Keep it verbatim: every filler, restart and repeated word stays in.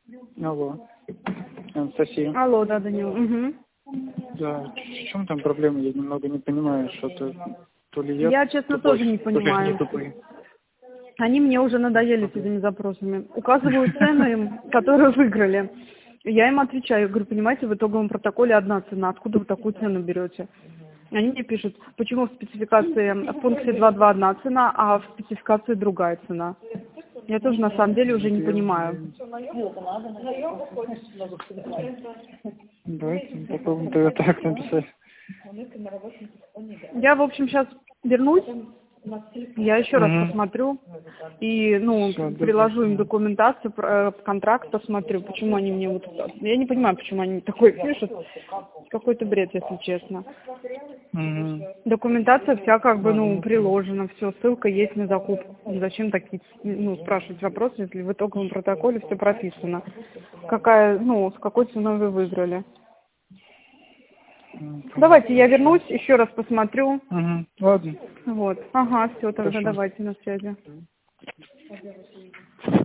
Алло. Анастасия. Алло, да, Данил. Угу. Да, в чем там проблема? Я немного не понимаю, что-то то ли я, Я, честно, тупой, тоже не то ли понимаю. они тупые. Они мне уже надоели с этими запросами. Указываю цены им, которые выиграли. Я им отвечаю, говорю, понимаете, в итоговом протоколе одна цена, откуда вы такую цену берете? Они мне пишут, почему в спецификации, в пункте два точка два одна цена, а в спецификации другая цена. Я тоже на самом деле уже не понимаю. Давайте попробуем тогда так написать. Я, в общем, сейчас вернусь, я еще раз Угу. посмотрю и, ну, Всё, приложу им да. документацию, про- контракт посмотрю, почему они мне вот это... Я не понимаю, почему они такое пишут. Какой-то бред, если честно. Угу. Документация вся как бы, ну, приложена, все, ссылка есть на закупку. Зачем такие, ну, спрашивать вопросы, если в итоговом протоколе все прописано? Какая, ну, с какой ценой вы выиграли? Давайте я вернусь, еще раз посмотрю. Угу. Ладно. Вот. Ага, все, тогда Хорошо. давайте на связи.